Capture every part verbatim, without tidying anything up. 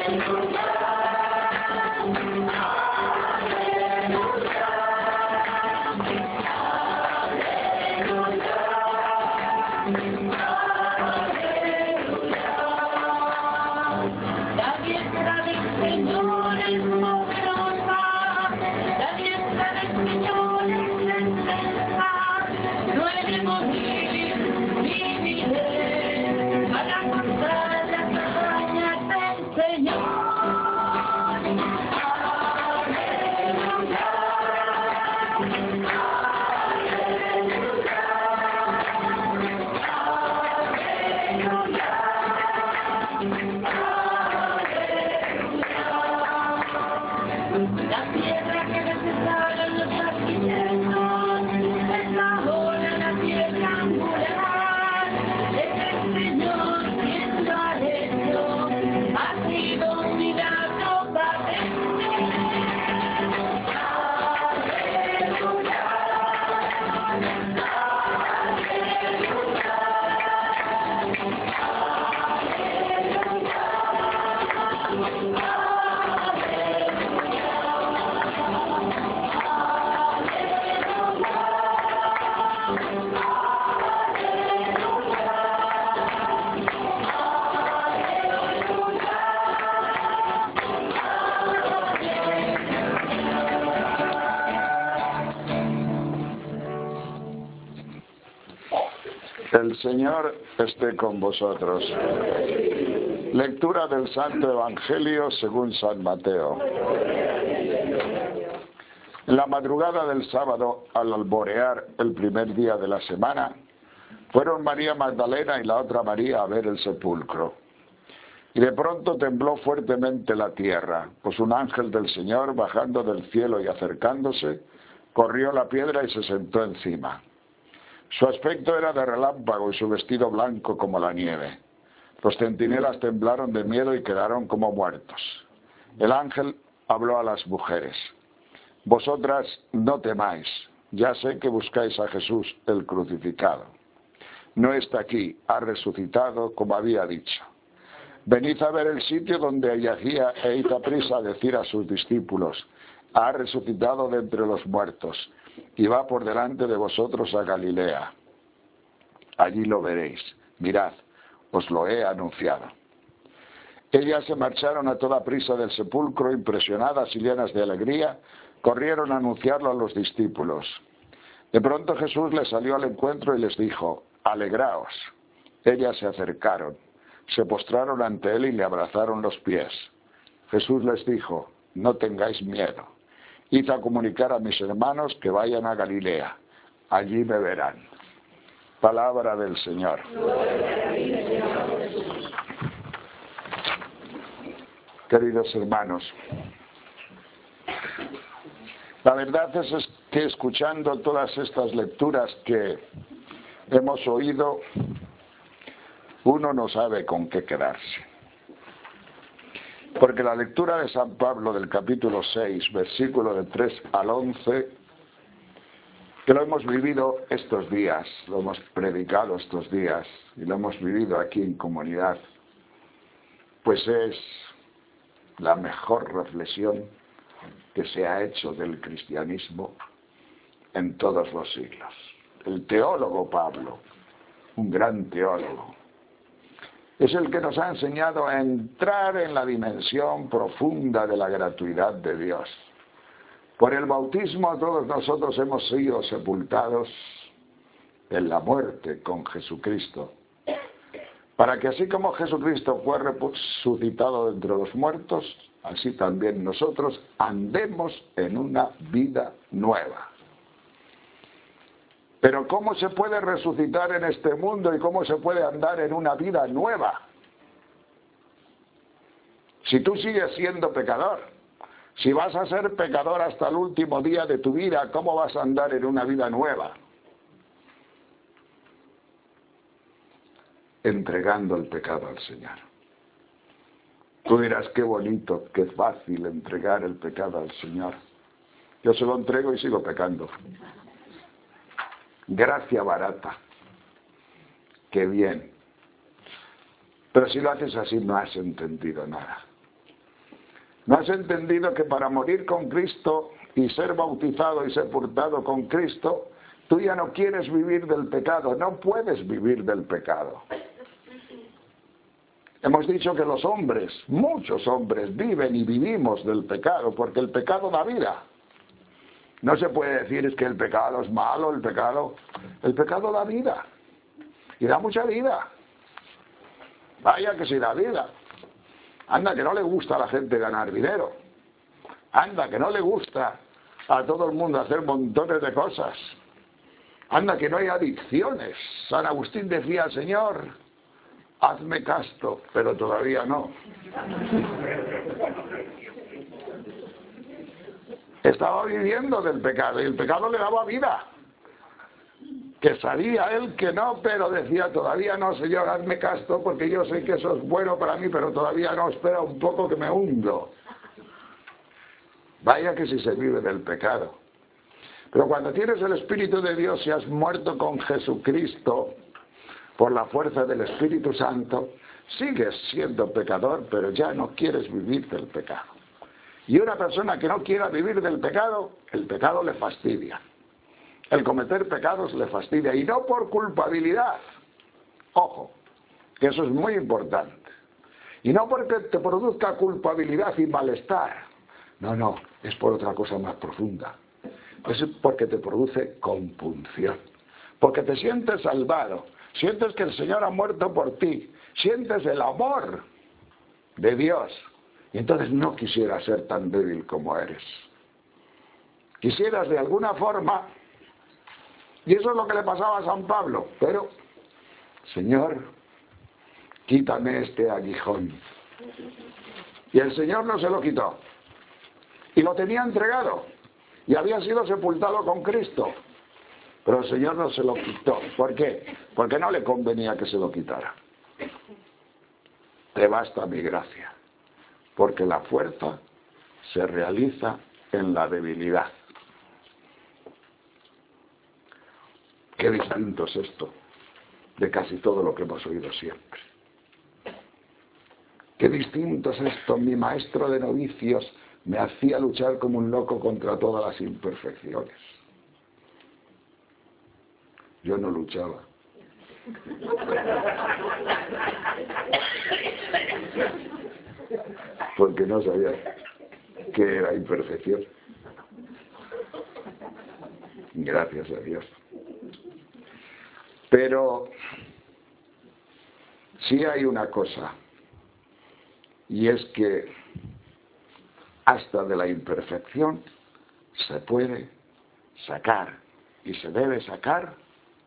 El Señor esté con vosotros. Lectura del Santo Evangelio según San Mateo. En la madrugada del sábado, al alborear el primer día de la semana, fueron María Magdalena y la otra María a ver el sepulcro. Y de pronto tembló fuertemente la tierra, pues un ángel del Señor, bajando del cielo y acercándose, corrió la piedra y se sentó encima. Su aspecto era de relámpago y su vestido blanco como la nieve. Los centinelas temblaron de miedo y quedaron como muertos. El ángel habló a las mujeres: Vosotras no temáis, ya sé que buscáis a Jesús, el crucificado. No está aquí, ha resucitado como había dicho. Venid a ver el sitio donde yacía e id a prisa a decir a sus discípulos: ha resucitado de entre los muertos, y va por delante de vosotros a Galilea. Allí lo veréis. Mirad, os lo he anunciado. Ellas se marcharon a toda prisa del sepulcro, impresionadas y llenas de alegría, corrieron a anunciarlo a los discípulos. De pronto Jesús les salió al encuentro y les dijo: alegraos. Ellas se acercaron, se postraron ante él y le abrazaron los pies. Jesús les dijo: no tengáis miedo. Id a comunicar a mis hermanos que vayan a Galilea. Allí me verán. Palabra del Señor. Queridos hermanos, la verdad es que escuchando todas estas lecturas que hemos oído, uno no sabe con qué quedarse. Porque la lectura de San Pablo del capítulo seis, versículo de tres al once, que lo hemos vivido estos días, lo hemos predicado estos días y lo hemos vivido aquí en comunidad, pues es la mejor reflexión que se ha hecho del cristianismo en todos los siglos. El teólogo Pablo, un gran teólogo, es el que nos ha enseñado a entrar en la dimensión profunda de la gratuidad de Dios. Por el bautismo todos nosotros hemos sido sepultados en la muerte con Jesucristo, para que así como Jesucristo fue resucitado de entre los muertos, así también nosotros andemos en una vida nueva. Pero ¿cómo se puede resucitar en este mundo y cómo se puede andar en una vida nueva? Si tú sigues siendo pecador, si vas a ser pecador hasta el último día de tu vida, ¿cómo vas a andar en una vida nueva? Entregando el pecado al Señor. Tú dirás, qué bonito, qué fácil entregar el pecado al Señor. Yo se lo entrego y sigo pecando. Gracia barata. Qué bien. Pero si lo haces así no has entendido nada. ¿No has entendido que para morir con Cristo y ser bautizado y sepultado con Cristo, tú ya no quieres vivir del pecado, no puedes vivir del pecado? Hemos dicho que los hombres, muchos hombres, viven y vivimos del pecado, porque el pecado da vida. No se puede decir es que el pecado es malo, el pecado... El pecado da vida, y da mucha vida. Vaya que sí da vida. Anda que no le gusta a la gente ganar dinero. Anda que no le gusta a todo el mundo hacer montones de cosas. Anda que no hay adicciones. San Agustín decía, Señor, hazme casto, pero todavía no. Estaba viviendo del pecado y el pecado le daba vida. Que sabía él que no, pero decía, todavía no, Señor, hazme casto, porque yo sé que eso es bueno para mí, pero todavía no, espera un poco que me hundo. Vaya que si se vive del pecado. Pero cuando tienes el Espíritu de Dios y has muerto con Jesucristo por la fuerza del Espíritu Santo, sigues siendo pecador, pero ya no quieres vivir del pecado. Y una persona que no quiera vivir del pecado, el pecado le fastidia. El cometer pecados le fastidia, y no por culpabilidad. Ojo, que eso es muy importante. Y no porque te produzca culpabilidad y malestar. No, no, es por otra cosa más profunda. Es porque te produce compunción. Porque te sientes salvado. Sientes que el Señor ha muerto por ti. Sientes el amor de Dios. Y entonces no quisieras ser tan débil como eres. Quisieras de alguna forma... Y eso es lo que le pasaba a San Pablo. Pero, Señor, quítame este aguijón. Y el Señor no se lo quitó. Y lo tenía entregado. Y había sido sepultado con Cristo. Pero el Señor no se lo quitó. ¿Por qué? Porque no le convenía que se lo quitara. Te basta mi gracia. Porque la fuerza se realiza en la debilidad. Qué distinto es esto de casi todo lo que hemos oído siempre. Qué distinto es esto. Mi maestro de novicios me hacía luchar como un loco contra todas las imperfecciones. Yo no luchaba. Porque no sabía qué era imperfección. Gracias a Dios. Pero sí hay una cosa, y es que hasta de la imperfección se puede sacar, y se debe sacar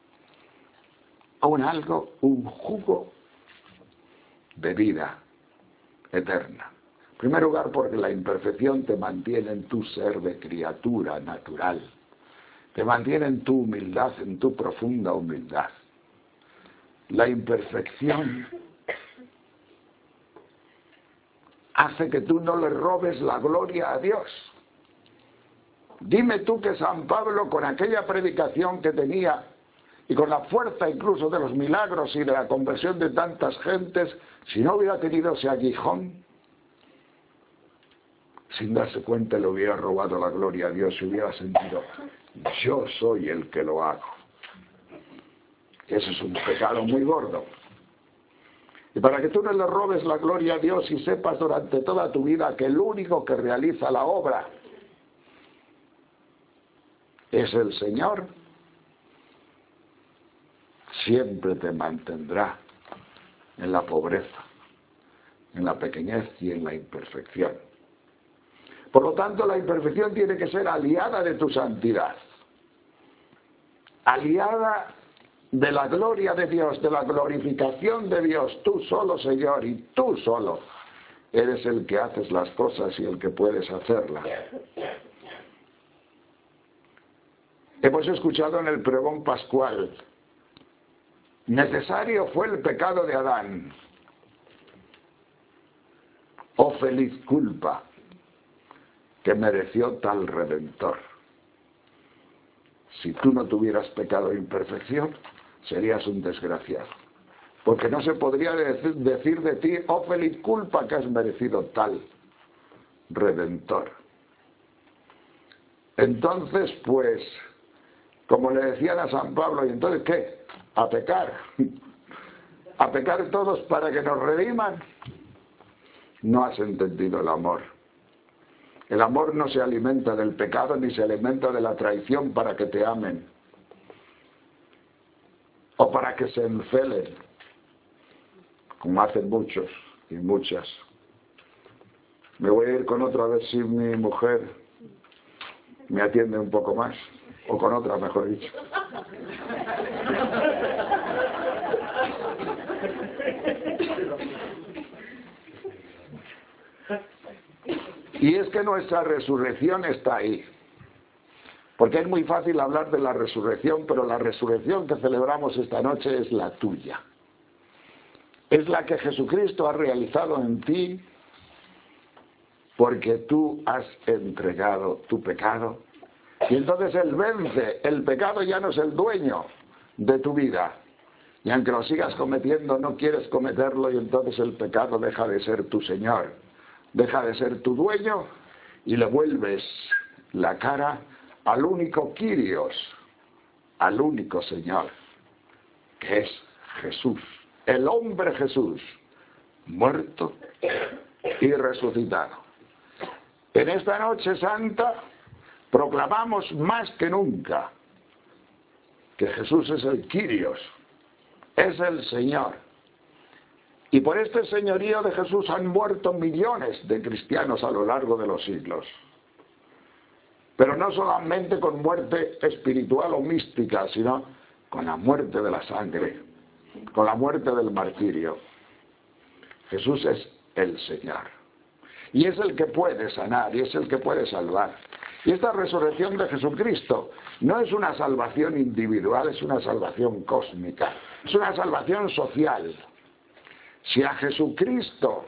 un algo, un jugo de vida eterna. En primer lugar, porque la imperfección te mantiene en tu ser de criatura natural. Te mantiene en tu humildad, en tu profunda humildad. La imperfección hace que tú no le robes la gloria a Dios. Dime tú que San Pablo, con aquella predicación que tenía, y con la fuerza incluso de los milagros y de la conversión de tantas gentes, si no hubiera tenido ese aguijón, sin darse cuenta le hubiera robado la gloria a Dios y hubiera sentido, yo soy el que lo hago. Ese es un pecado muy gordo. Y para que tú no le robes la gloria a Dios y sepas durante toda tu vida que el único que realiza la obra es el Señor, siempre te mantendrá en la pobreza, en la pequeñez y en la imperfección. Por lo tanto, la imperfección tiene que ser aliada de tu santidad, aliada de la gloria de Dios, de la glorificación de Dios. Tú solo, Señor, y tú solo eres el que haces las cosas y el que puedes hacerlas. Hemos escuchado en el pregón pascual, necesario fue el pecado de Adán. Oh feliz culpa que mereció tal Redentor. Si tú no tuvieras pecado e imperfección, serías un desgraciado. Porque no se podría decir, decir de ti, oh feliz culpa que has merecido tal. redentor. Entonces, pues, como le decían a San Pablo, ¿y entonces qué? A pecar. A pecar todos para que nos rediman. No has entendido el amor. El amor no se alimenta del pecado ni se alimenta de la traición para que te amen o para que se encelen, como hacen muchos y muchas. Me voy a ir con otra, a ver si mi mujer me atiende un poco más, o con otra, mejor dicho. Y es que nuestra resurrección está ahí. Porque es muy fácil hablar de la resurrección, pero la resurrección que celebramos esta noche es la tuya. Es la que Jesucristo ha realizado en ti, porque tú has entregado tu pecado. Y entonces Él vence. El pecado ya no es el dueño de tu vida. Y aunque lo sigas cometiendo, no quieres cometerlo, y entonces el pecado deja de ser tu Señor. Deja de ser tu dueño y le vuelves la cara al único Kyrios, al único Señor, que es Jesús, el hombre Jesús, muerto y resucitado. En esta noche santa proclamamos más que nunca que Jesús es el Kyrios, es el Señor. Y por este señorío de Jesús han muerto millones de cristianos a lo largo de los siglos. Pero no solamente con muerte espiritual o mística, sino con la muerte de la sangre, con la muerte del martirio. Jesús es el Señor. Y es el que puede sanar, y es el que puede salvar. Y esta resurrección de Jesucristo no es una salvación individual, es una salvación cósmica. Es una salvación social. Si a Jesucristo,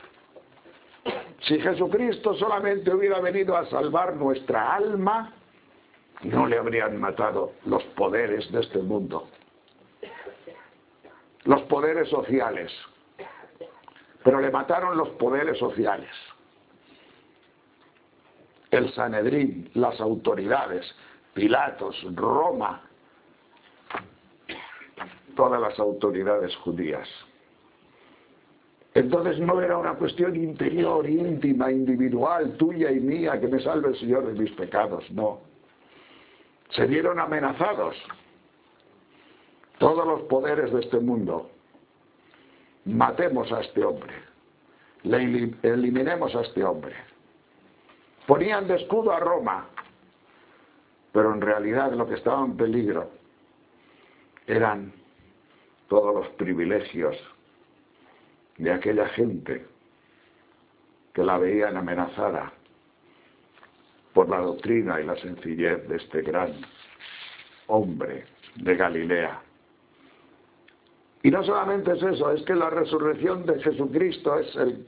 si Jesucristo solamente hubiera venido a salvar nuestra alma, no le habrían matado los poderes de este mundo, los poderes sociales, pero le mataron los poderes sociales. El Sanedrín, las autoridades, Pilatos, Roma, todas las autoridades judías. Entonces no era una cuestión interior, íntima, individual, tuya y mía, que me salve el Señor de mis pecados, no. Se vieron amenazados todos los poderes de este mundo. Matemos a este hombre, le eliminemos a este hombre. Ponían de escudo a Roma, pero en realidad lo que estaba en peligro eran todos los privilegios de aquella gente que la veían amenazada por la doctrina y la sencillez de este gran hombre de Galilea. Y no solamente es eso, es que la resurrección de Jesucristo es el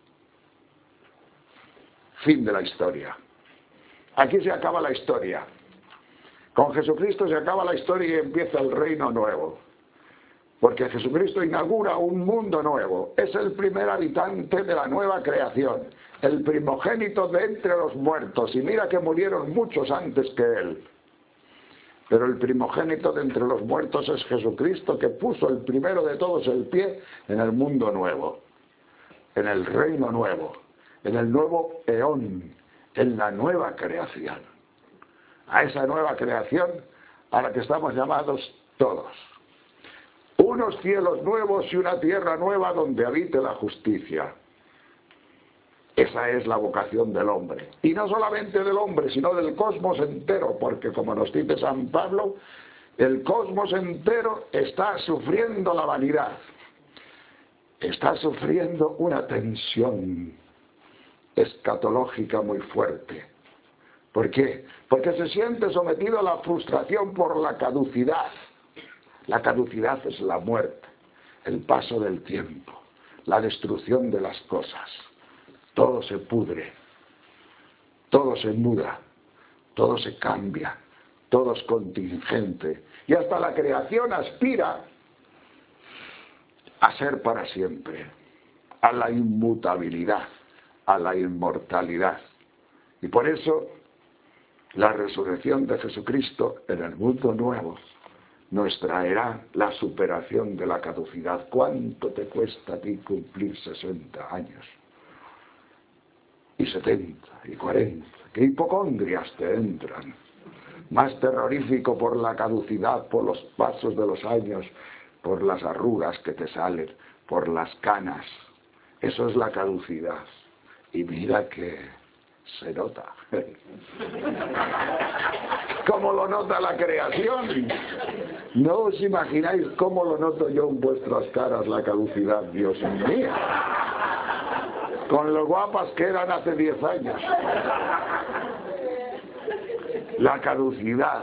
fin de la historia. Aquí se acaba la historia. Con Jesucristo se acaba la historia y empieza el reino nuevo. Porque Jesucristo inaugura un mundo nuevo. Es el primer habitante de la nueva creación. El primogénito de entre los muertos. Y mira que murieron muchos antes que Él. Pero el primogénito de entre los muertos es Jesucristo, que puso el primero de todos el pie en el mundo nuevo. En el reino nuevo. En el nuevo eón. En la nueva creación. A esa nueva creación a la que estamos llamados todos. Unos cielos nuevos y una tierra nueva donde habite la justicia. Esa es la vocación del hombre. Y no solamente del hombre, sino del cosmos entero, porque como nos dice San Pablo, el cosmos entero está sufriendo la vanidad. Está sufriendo una tensión escatológica muy fuerte. ¿Por qué? Porque se siente sometido a la frustración por la caducidad. La caducidad es la muerte, el paso del tiempo, la destrucción de las cosas. Todo se pudre, todo se muda, todo se cambia, todo es contingente. Y hasta la creación aspira a ser para siempre, a la inmutabilidad, a la inmortalidad. Y por eso la resurrección de Jesucristo en el mundo nuevo nos traerá la superación de la caducidad. ¿Cuánto te cuesta a ti cumplir sesenta años? Y setenta, y cuarenta. ¿Qué hipocondrias te entran? Más terrorífico por la caducidad, por los pasos de los años, por las arrugas que te salen, por las canas. Eso es la caducidad. Y mira que se nota. ¿Cómo lo nota la creación? No os imagináis cómo lo noto yo en vuestras caras la caducidad, Dios mío. Con lo guapas que eran hace diez años. La caducidad.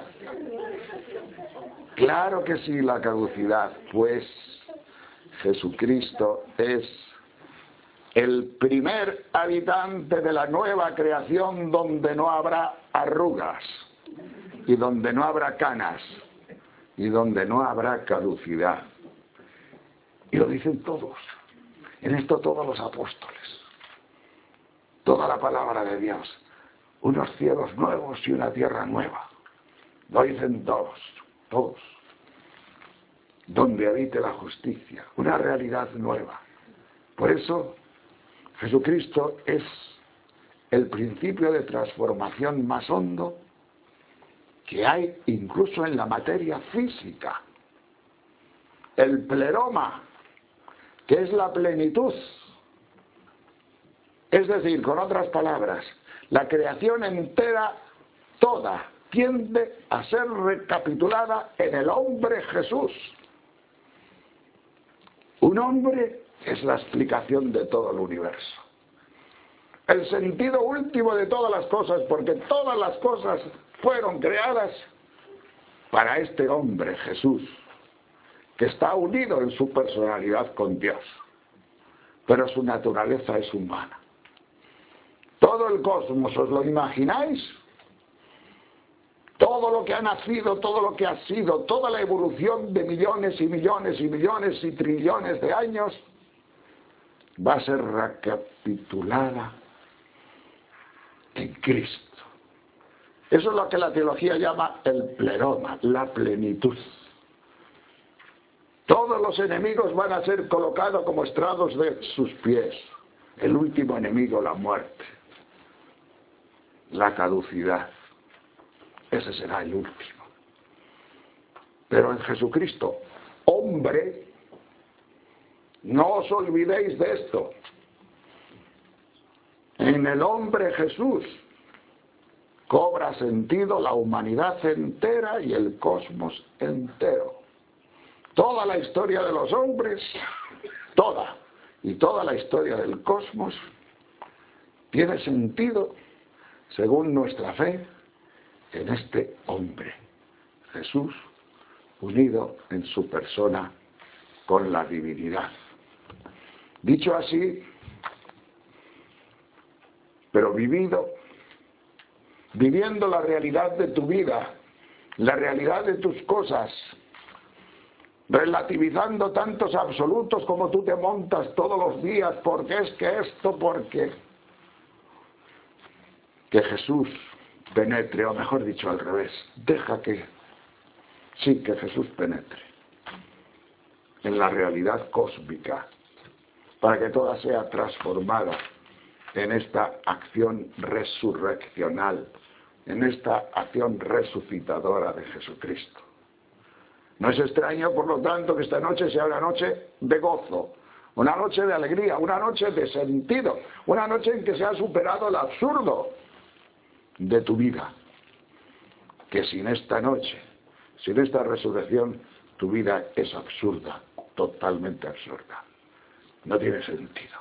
Claro que sí, la caducidad, pues Jesucristo es el primer habitante de la nueva creación donde no habrá arrugas, y donde no habrá canas, y donde no habrá caducidad. Y lo dicen todos, en esto todos los apóstoles, toda la palabra de Dios, unos cielos nuevos y una tierra nueva. Lo dicen todos, todos. Donde habite la justicia, una realidad nueva. Por eso, Jesucristo es el principio de transformación más hondo que hay incluso en la materia física. El pleroma, que es la plenitud. Es decir, con otras palabras, la creación entera, toda, tiende a ser recapitulada en el hombre Jesús. Un hombre es la explicación de todo el universo. El sentido último de todas las cosas, porque todas las cosas fueron creadas para este hombre Jesús, que está unido en su personalidad con Dios, pero su naturaleza es humana. Todo el cosmos, ¿os lo imagináis? Todo lo que ha nacido, todo lo que ha sido, toda la evolución de millones y millones y millones y trillones de años va a ser recapitulada en Cristo. Eso es lo que la teología llama el pleroma, la plenitud. Todos los enemigos van a ser colocados como estrados de sus pies. El último enemigo, la muerte, la caducidad. Ese será el último. Pero en Jesucristo, hombre, no os olvidéis de esto. En el hombre Jesús cobra sentido la humanidad entera y el cosmos entero. Toda la historia de los hombres, toda, y toda la historia del cosmos tiene sentido, según nuestra fe, en este hombre, Jesús, unido en su persona con la divinidad. Dicho así, pero vivido, viviendo la realidad de tu vida, la realidad de tus cosas, relativizando tantos absolutos como tú te montas todos los días, porque es que esto, porque que Jesús penetre, o mejor dicho al revés, deja que, sí, que Jesús penetre en la realidad cósmica, para que toda sea transformada en esta acción resurreccional, en esta acción resucitadora de Jesucristo. No es extraño, por lo tanto, que esta noche sea una noche de gozo, una noche de alegría, una noche de sentido, una noche en que se ha superado el absurdo de tu vida. Que sin esta noche, sin esta resurrección, tu vida es absurda, totalmente absurda. No tiene sentido.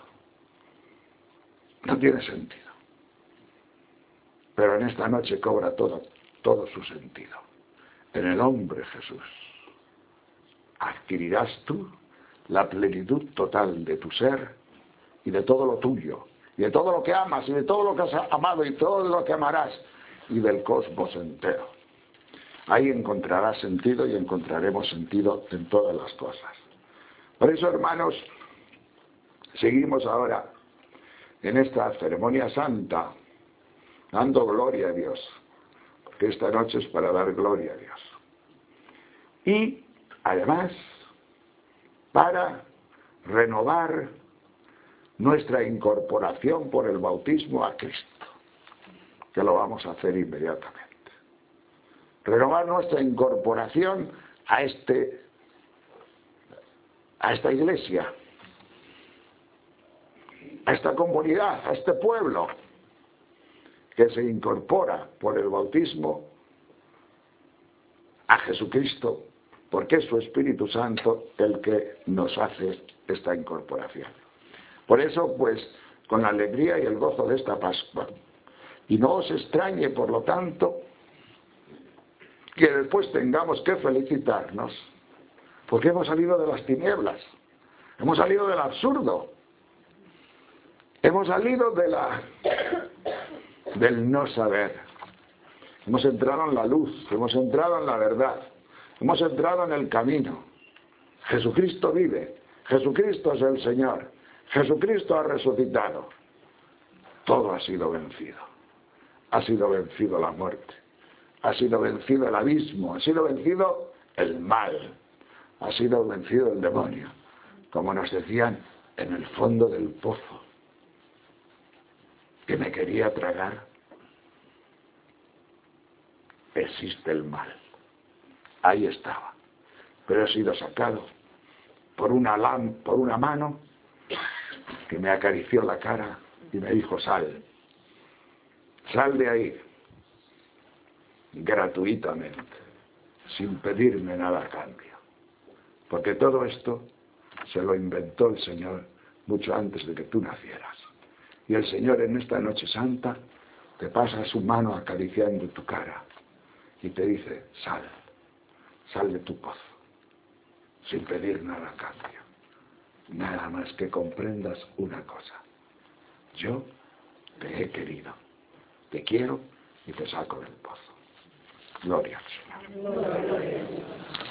No tiene sentido. Pero en esta noche cobra todo, todo su sentido. En el hombre Jesús adquirirás tú la plenitud total de tu ser y de todo lo tuyo, y de todo lo que amas, y de todo lo que has amado, y todo lo que amarás, y del cosmos entero. Ahí encontrarás sentido y encontraremos sentido en todas las cosas. Por eso, hermanos, seguimos ahora en esta ceremonia santa, dando gloria a Dios, porque esta noche es para dar gloria a Dios. Y además, para renovar nuestra incorporación por el bautismo a Cristo, que lo vamos a hacer inmediatamente. Renovar nuestra incorporación a este, a esta iglesia, a esta comunidad, a este pueblo, que se incorpora por el bautismo a Jesucristo, porque es su Espíritu Santo el que nos hace esta incorporación. Por eso, pues, con la alegría y el gozo de esta Pascua, y no os extrañe, por lo tanto, que después tengamos que felicitarnos, porque hemos salido de las tinieblas, hemos salido del absurdo, hemos salido de la, del no saber, hemos entrado en la luz, hemos entrado en la verdad, hemos entrado en el camino. Jesucristo vive, Jesucristo es el Señor, Jesucristo ha resucitado. Todo ha sido vencido. Ha sido vencido la muerte, ha sido vencido el abismo, ha sido vencido el mal, ha sido vencido el demonio. Como nos decían, en el fondo del pozo, que me quería tragar, existe el mal. Ahí estaba, pero he sido sacado por una, lam, por una mano que me acarició la cara y me dijo: sal, sal de ahí, gratuitamente, sin pedirme nada a cambio, porque todo esto se lo inventó el Señor mucho antes de que tú nacieras. Y el Señor en esta noche santa te pasa su mano acariciando tu cara y te dice: sal, sal de tu pozo, sin pedir nada a cambio, nada más que comprendas una cosa: yo te he querido, te quiero y te saco del pozo. Gloria al Señor.